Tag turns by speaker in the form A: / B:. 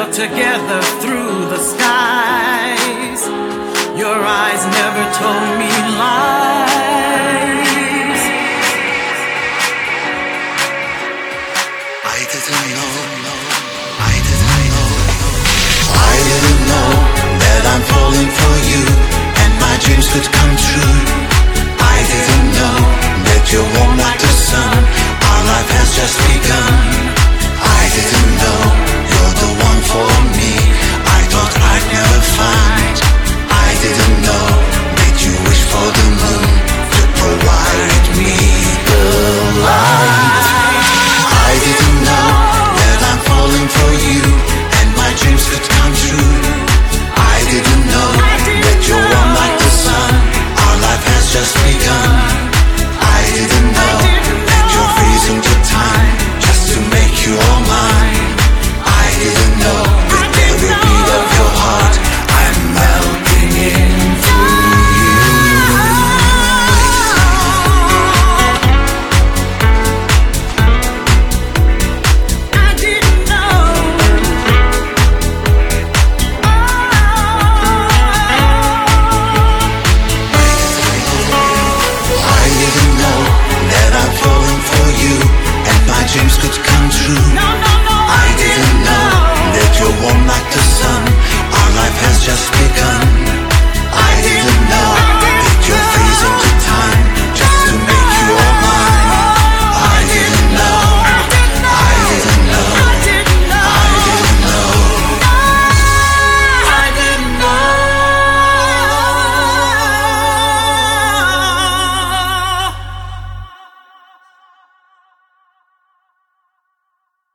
A: sail together through the skies. Your eyes never told me lies. I didn't know, I didn't know, I didn't know that I'm falling for you and my dreams could come true. I didn't know that you're warm like the sun. Our life has just begun. I didn't know you're the one for me.